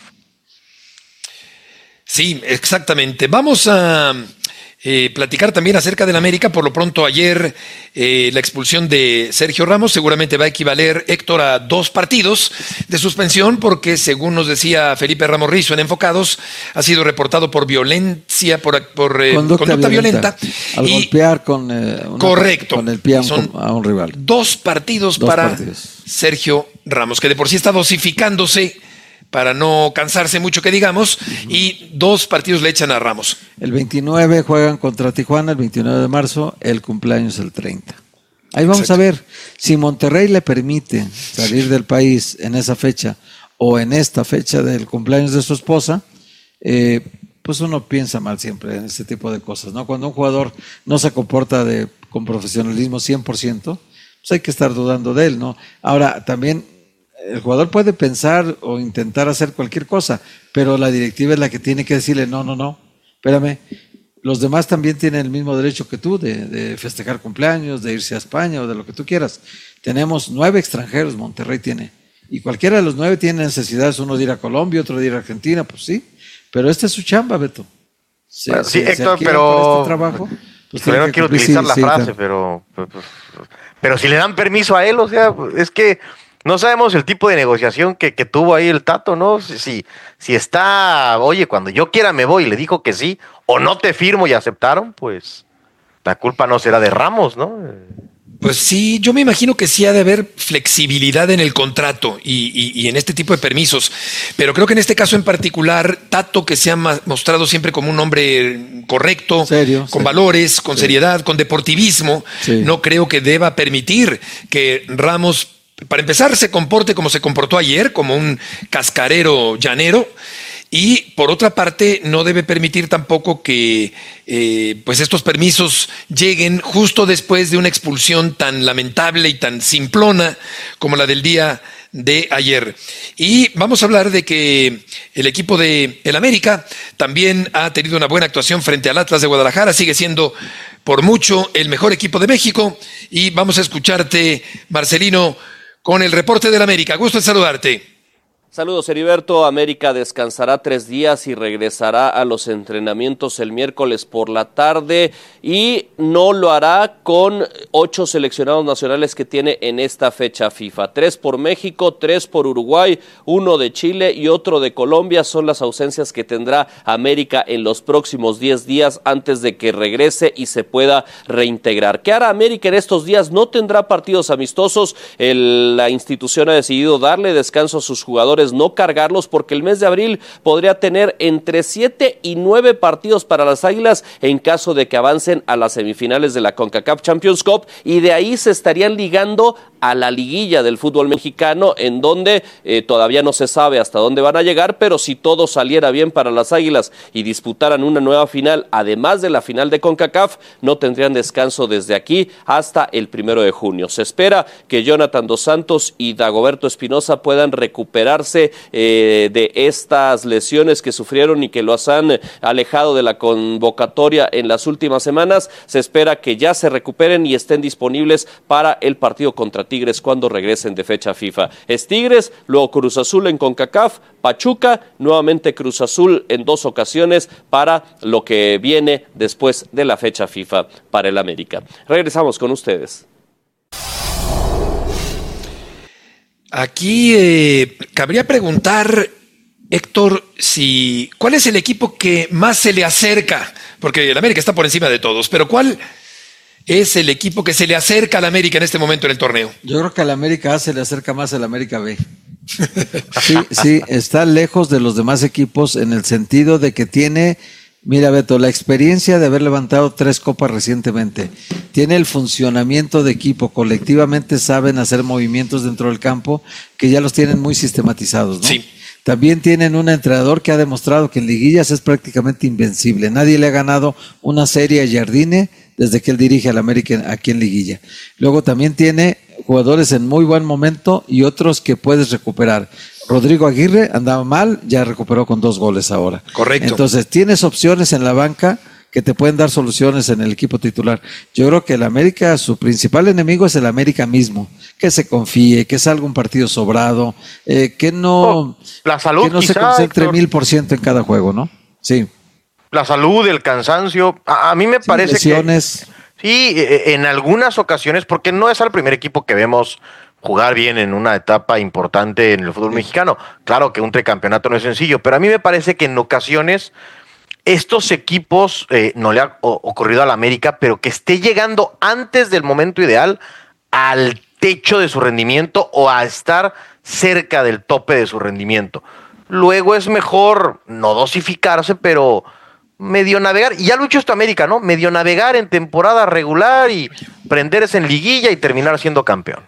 Sí, exactamente. Vamos a eh, platicar también acerca del América. Por lo pronto, ayer eh, la expulsión de Sergio Ramos seguramente va a equivaler, Héctor, a dos partidos de suspensión, porque según nos decía Felipe Ramos Rizo en Enfocados, ha sido reportado por violencia, por, por eh, conducta, conducta violenta. violenta al y, golpear con, eh, una, correcto, con el pie a un, a un rival. Dos partidos dos para partidos. Sergio Ramos, que de por sí está dosificándose para no cansarse mucho, que digamos, uh-huh. y dos partidos le echan a Ramos. El veintinueve juegan contra Tijuana, el veintinueve de marzo, el cumpleaños el treinta. Ahí vamos Exacto. a ver, si Monterrey le permite salir del país en esa fecha o en esta fecha del cumpleaños de su esposa, eh, pues uno piensa mal siempre en este tipo de cosas, ¿no? Cuando un jugador no se comporta de, con profesionalismo cien por ciento, pues hay que estar dudando de él, ¿no? Ahora, también el jugador puede pensar o intentar hacer cualquier cosa, pero la directiva es la que tiene que decirle, no, no, no, espérame, los demás también tienen el mismo derecho que tú de, de festejar cumpleaños, de irse a España o de lo que tú quieras. Tenemos nueve extranjeros, Monterrey tiene, y cualquiera de los nueve tiene necesidades, uno de ir a Colombia, otro de ir a Argentina, pues sí, pero esta es su chamba, Beto. Se, bueno, sí, se, Héctor, se pero este trabajo, pues yo no quiero utilizar sí, la sí, frase, sí, pero, pero, pero si le dan permiso a él, o sea, es que no sabemos el tipo de negociación que, que tuvo ahí el Tato, ¿no? Si, si está, oye, cuando yo quiera me voy y le dijo que sí, o no te firmo y aceptaron, pues la culpa no será de Ramos, ¿no? Pues sí, yo me imagino que sí ha de haber flexibilidad en el contrato y, y, y en este tipo de permisos, pero creo que en este caso en particular, Tato, que se ha mostrado siempre como un hombre correcto, serio, con serio. valores, con sí. seriedad, con deportivismo, sí. no creo que deba permitir que Ramos, para empezar, se comporte como se comportó ayer, como un cascarero llanero, y por otra parte no debe permitir tampoco que eh, pues estos permisos lleguen justo después de una expulsión tan lamentable y tan simplona como la del día de ayer. Y vamos a hablar de que el equipo de el América también ha tenido una buena actuación frente al Atlas de Guadalajara, sigue siendo por mucho el mejor equipo de México, y vamos a escucharte, Marcelino, con el reporte del América. Gusto en saludarte. Saludos, Heriberto. América descansará tres días y regresará a los entrenamientos el miércoles por la tarde, y no lo hará con ocho seleccionados nacionales que tiene en esta fecha FIFA. Tres por México, tres por Uruguay, uno de Chile y otro de Colombia. Son las ausencias que tendrá América en los próximos diez días antes de que regrese y se pueda reintegrar. ¿Qué hará América en estos días? No tendrá partidos amistosos. El, la institución ha decidido darle descanso a sus jugadores, no cargarlos, porque el mes de abril podría tener entre siete y nueve partidos para las Águilas en caso de que avancen a las semifinales de la CONCACAF Champions Cup, y de ahí se estarían ligando a la liguilla del fútbol mexicano, en donde eh, todavía no se sabe hasta dónde van a llegar, pero si todo saliera bien para las Águilas y disputaran una nueva final, además de la final de CONCACAF, no tendrían descanso desde aquí hasta el primero de junio. Se espera que Jonathan Dos Santos y Dagoberto Espinosa puedan recuperarse eh, de estas lesiones que sufrieron y que los han alejado de la convocatoria en las últimas semanas. Se espera que ya se recuperen y estén disponibles para el partido contra Tigres cuando regresen de fecha FIFA. Es Tigres, luego Cruz Azul en CONCACAF, Pachuca, nuevamente Cruz Azul en dos ocasiones para lo que viene después de la fecha FIFA para el América. Regresamos con ustedes. Aquí eh, cabría preguntar, Héctor, si ¿cuál es el equipo que más se le acerca? Porque el América está por encima de todos, pero ¿cuál es el equipo que se le acerca al América en este momento en el torneo? Yo creo que al América A se le acerca más al América B. Sí, sí, está lejos de los demás equipos en el sentido de que tiene Mira, Beto, la experiencia de haber levantado tres copas recientemente, tiene el funcionamiento de equipo, colectivamente saben hacer movimientos dentro del campo que ya los tienen muy sistematizados, ¿no? Sí. También tienen un entrenador que ha demostrado que en liguillas es prácticamente invencible. Nadie le ha ganado una serie a Jardine desde que él dirige al América aquí en liguilla. Luego también tiene jugadores en muy buen momento y otros que puedes recuperar. Rodrigo Aguirre andaba mal, ya recuperó con dos goles ahora. Correcto. Entonces tienes opciones en la banca que te pueden dar soluciones en el equipo titular. Yo creo que el América, su principal enemigo es el América mismo. Que se confíe, que salga un partido sobrado, eh, que no, oh, la salud, que no quizá, se concentre Héctor. mil por ciento en cada juego, ¿no? Sí. La salud, el cansancio. A, a mí me Sí, parece lesiones. que sí, eh, en algunas ocasiones, porque no es el primer equipo que vemos jugar bien en una etapa importante en el fútbol mexicano. Claro que un tricampeonato no es sencillo, pero a mí me parece que en ocasiones estos equipos, eh, no le ha o- ocurrido al América, pero que esté llegando antes del momento ideal al techo de su rendimiento o a estar cerca del tope de su rendimiento. Luego es mejor no dosificarse, pero medio navegar, y ya lo ha hecho esta América, ¿no? Medio navegar en temporada regular y prenderse en liguilla y terminar siendo campeón.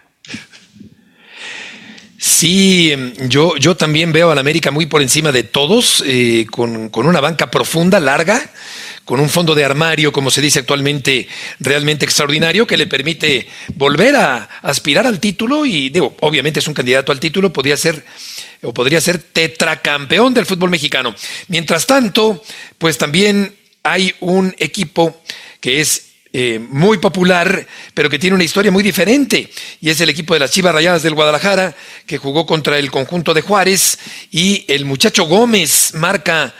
Sí, yo, yo también veo al América muy por encima de todos, eh, con, con una banca profunda, larga, con un fondo de armario, como se dice actualmente, realmente extraordinario, que le permite volver a aspirar al título y, digo, obviamente es un candidato al título, podría ser o podría ser tetracampeón del fútbol mexicano. Mientras tanto, pues también hay un equipo que es Eh, muy popular, pero que tiene una historia muy diferente, y es el equipo de las Chivas Rayadas del Guadalajara, que jugó contra el conjunto de Juárez, y el muchacho Gómez marca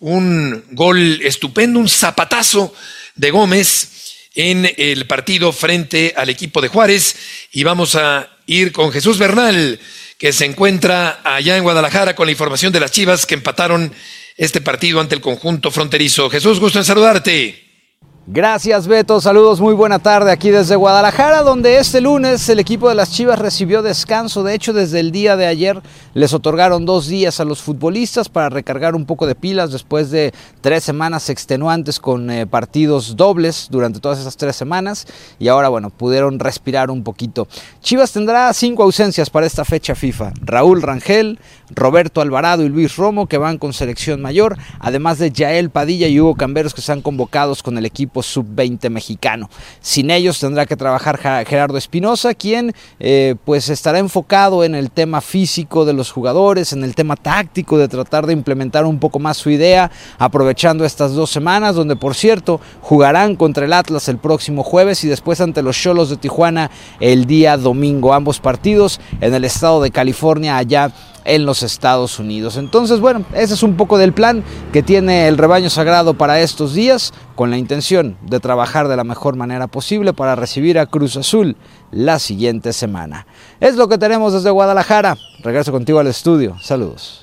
un gol estupendo, un zapatazo de Gómez en el partido frente al equipo de Juárez, y vamos a ir con Jesús Bernal, que se encuentra allá en Guadalajara con la información de las Chivas que empataron este partido ante el conjunto fronterizo. Jesús, gusto en saludarte. Gracias, Beto. Saludos, muy buena tarde aquí desde Guadalajara, donde este lunes el equipo de las Chivas recibió descanso. De hecho, desde el día de ayer les otorgaron dos días a los futbolistas para recargar un poco de pilas después de tres semanas extenuantes con eh, partidos dobles durante todas esas tres semanas. Y ahora, bueno, pudieron respirar un poquito. Chivas tendrá cinco ausencias para esta fecha FIFA. Raúl Rangel, Roberto Alvarado y Luis Romo, que van con selección mayor, además de Yael Padilla y Hugo Camberos, que están convocados con el equipo sub veinte mexicano. Sin ellos tendrá que trabajar Gerardo Espinosa, quien eh, pues estará enfocado en el tema físico de los jugadores, en el tema táctico de tratar de implementar un poco más su idea, aprovechando estas dos semanas, donde por cierto jugarán contra el Atlas el próximo jueves y después ante los Xolos de Tijuana el día domingo, ambos partidos en el estado de California, allá en los Estados Unidos. Entonces, bueno, ese es un poco del plan que tiene el rebaño sagrado para estos días, con la intención de trabajar de la mejor manera posible para recibir a Cruz Azul la siguiente semana. Es lo que tenemos desde Guadalajara. Regreso contigo al estudio. Saludos.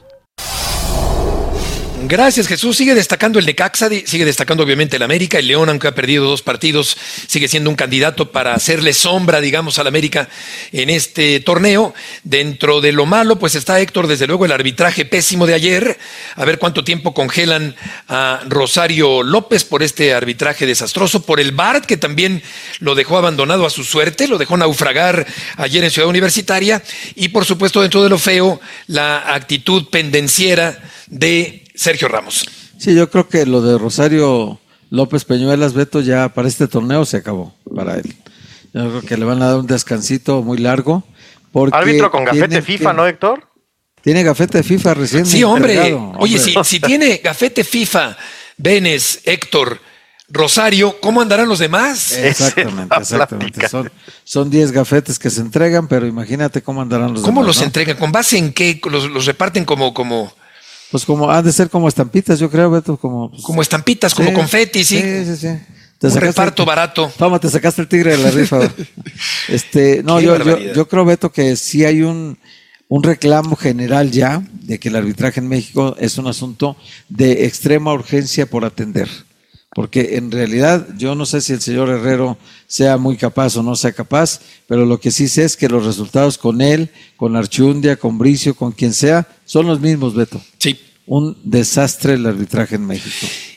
Gracias, Jesús. Sigue destacando el Necaxa, sigue destacando obviamente el América. El León, aunque ha perdido dos partidos, sigue siendo un candidato para hacerle sombra, digamos, al América en este torneo. Dentro de lo malo, pues está, Héctor, desde luego el arbitraje pésimo de ayer. A ver cuánto tiempo congelan a Rosario López por este arbitraje desastroso, por el V A R, que también lo dejó abandonado a su suerte, lo dejó naufragar ayer en Ciudad Universitaria. Y por supuesto, dentro de lo feo, la actitud pendenciera de Sergio Ramos. Sí, yo creo que lo de Rosario López Peñuelas, Beto, ya para este torneo se acabó para él. Yo creo que le van a dar un descansito muy largo. Porque árbitro con gafete FIFA, que, ¿no, Héctor? Tiene gafete FIFA recién. Sí, hombre. Entregado, Oye, hombre. Si, si tiene gafete FIFA, Benes, Héctor, Rosario, ¿cómo andarán los demás? Exactamente, exactamente. Son, son diez gafetes que se entregan, pero imagínate cómo andarán los ¿Cómo demás. los ¿no? entregan? ¿Con base en qué? ¿Los, los reparten como, como, Pues como han de ser como estampitas, yo creo, Beto, como pues, como estampitas, como sí, confeti, sí? Sí, sí, sí. Un sacaste- reparto barato. Toma, te sacaste el tigre de la rifa. este, no, Qué yo, yo, barbaridad. yo creo, Beto, que sí hay un, un reclamo general ya de que el arbitraje en México es un asunto de extrema urgencia por atender. Porque en realidad yo no sé si el señor Herrero sea muy capaz o no sea capaz, pero lo que sí sé es que los resultados con él, con Archundia, con Bricio, con quien sea, son los mismos, Beto. Sí. Un desastre el arbitraje en México.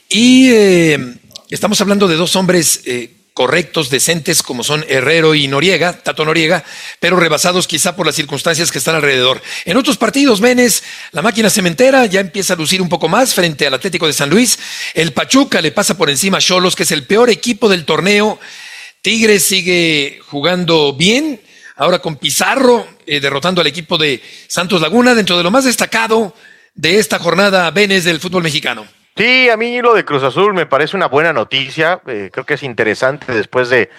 Y eh, estamos hablando de dos hombres eh, correctos, decentes, como son Herrero y Noriega, Tato Noriega, pero rebasados quizá por las circunstancias que están alrededor. En otros partidos, Benes, la máquina cementera ya empieza a lucir un poco más frente al Atlético de San Luis. El Pachuca le pasa por encima a Xolos, que es el peor equipo del torneo. Tigres sigue jugando bien, ahora con Pizarro, eh, derrotando al equipo de Santos Laguna, dentro de lo más destacado de esta jornada, Benes, del fútbol mexicano. Sí, a mí lo de Cruz Azul me parece una buena noticia, eh, creo que es interesante después de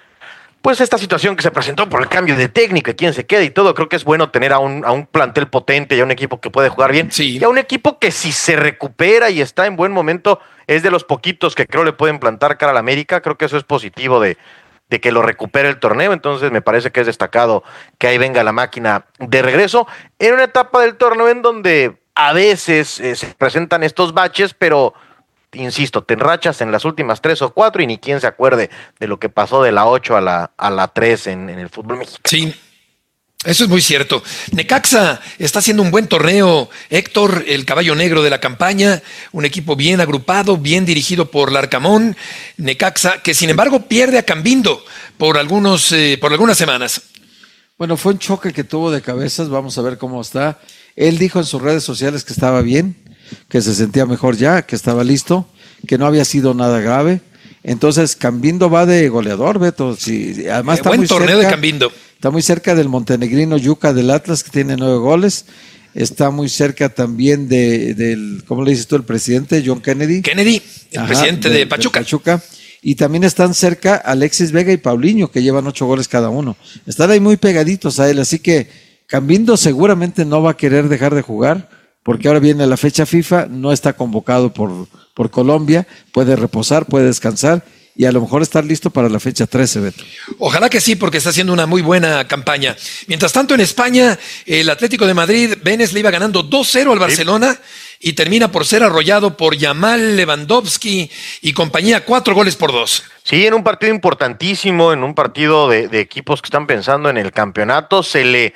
pues esta situación que se presentó por el cambio de técnico y quién se queda y todo. Creo que es bueno tener a un, a un plantel potente y a un equipo que puede jugar bien, sí. Y a un equipo que si se recupera y está en buen momento es de los poquitos que creo le pueden plantar cara al América. Creo que eso es positivo de, de que lo recupere el torneo, entonces me parece que es destacado que ahí venga la máquina de regreso en una etapa del torneo en donde a veces eh, se presentan estos baches, pero insisto, te enrachas en las últimas tres o cuatro y ni quien se acuerde de lo que pasó de la ocho a la, a la tres en, en el fútbol mexicano. Sí, eso es muy cierto. Necaxa está haciendo un buen torneo, Héctor, el caballo negro de la campaña, un equipo bien agrupado, bien dirigido por Larcamón. Necaxa, que sin embargo pierde a Cambindo por, algunos, eh, por algunas semanas. Bueno, fue un choque que tuvo de cabezas, vamos a ver cómo está. Él dijo en sus redes sociales que estaba bien, que se sentía mejor ya, que estaba listo, que no había sido nada grave. Entonces, Cambindo va de goleador, Beto. Sí, además eh, está buen muy torneo cerca, de Cambindo. Está muy cerca del montenegrino Yuca del Atlas, que tiene nueve goles. Está muy cerca también de, del, ¿cómo le dices tú? El presidente, John Kennedy. Kennedy, el Ajá, presidente de, de Pachuca. De Pachuca. Y también están cerca Alexis Vega y Paulinho, que llevan ocho goles cada uno. Están ahí muy pegaditos a él, así que Cambindo seguramente no va a querer dejar de jugar, porque ahora viene la fecha FIFA, no está convocado por, por Colombia, puede reposar, puede descansar y a lo mejor estar listo para la fecha trece, Beto. Ojalá que sí, porque está haciendo una muy buena campaña. Mientras tanto, en España, el Atlético de Madrid, Benes le iba ganando dos cero al Barcelona y termina por ser arrollado por Yamal, Lewandowski y compañía, cuatro goles por dos. Sí, en un partido importantísimo, en un partido de, de equipos que están pensando en el campeonato, se le...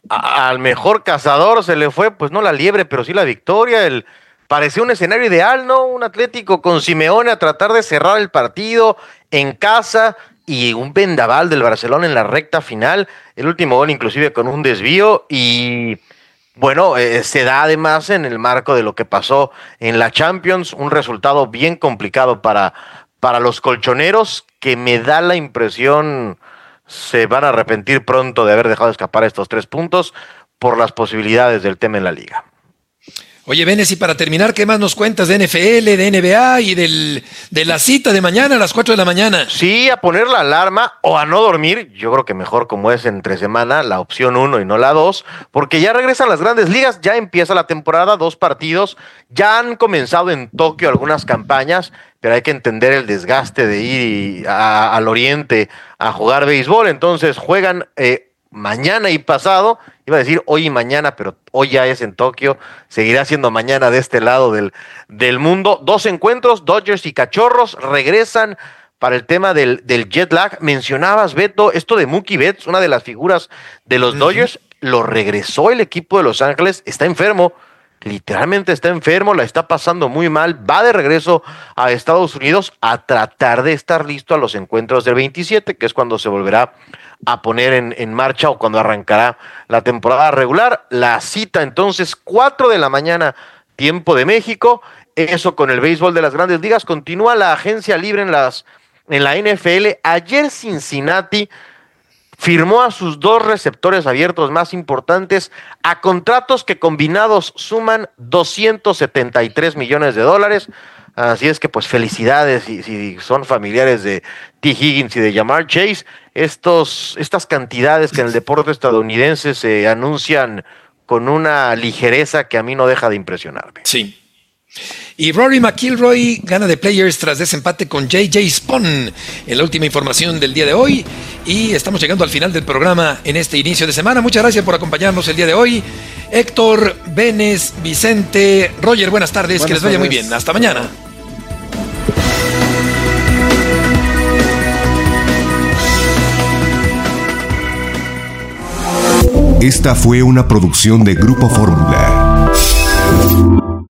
al mejor cazador se le fue, pues no la liebre, pero sí la victoria. El, parecía un escenario ideal, ¿no? Un Atlético con Simeone a tratar de cerrar el partido en casa y un vendaval del Barcelona en la recta final. El último gol inclusive con un desvío y bueno, eh, se da además en el marco de lo que pasó en la Champions, un resultado bien complicado para, para los colchoneros que me da la impresión se van a arrepentir pronto de haber dejado escapar estos tres puntos por las posibilidades del tema en la liga. Oye, Benes, y para terminar, ¿qué más nos cuentas de N F L, de N B A y del, de la cita de mañana a las cuatro de la mañana? Sí, a poner la alarma o a no dormir. Yo creo que mejor, como es entre semana, la opción uno y no la dos, porque ya regresan las grandes ligas, ya empieza la temporada, dos partidos, ya han comenzado en Tokio algunas campañas, pero hay que entender el desgaste de ir a, al oriente a jugar béisbol. Entonces juegan eh, mañana y pasado, iba a decir hoy y mañana, pero hoy ya es en Tokio, seguirá siendo mañana de este lado del, del mundo. Dos encuentros, Dodgers y Cachorros, regresan para el tema del, del jet lag. Mencionabas, Beto, esto de Mookie Betts, una de las figuras de los uh-huh. Dodgers, lo regresó el equipo de Los Ángeles, está enfermo, literalmente está enfermo, la está pasando muy mal, va de regreso a Estados Unidos a tratar de estar listo a los encuentros del veintisiete, que es cuando se volverá a poner en, en marcha o cuando arrancará la temporada regular. La cita entonces, cuatro de la mañana, tiempo de México. Eso con el béisbol de las grandes ligas. Continúa la agencia libre en, las, en la N F L. Ayer Cincinnati firmó a sus dos receptores abiertos más importantes a contratos que combinados suman doscientos setenta y tres millones de dólares. Así es que pues felicidades si, si son familiares de T. Higgins y de Jamar Chase. Estos, estas cantidades que en el deporte estadounidense se anuncian con una ligereza que a mí no deja de impresionarme. Sí. Y Rory McIlroy gana de Players tras desempate con J J Spawn en la última información del día de hoy. Y estamos llegando al final del programa en este inicio de semana. Muchas gracias por acompañarnos el día de hoy. Héctor, Benes, Vicente, Roger, buenas tardes. Buenas que les vaya tardes. Muy bien. Hasta mañana. Esta fue una producción de Grupo Fórmula.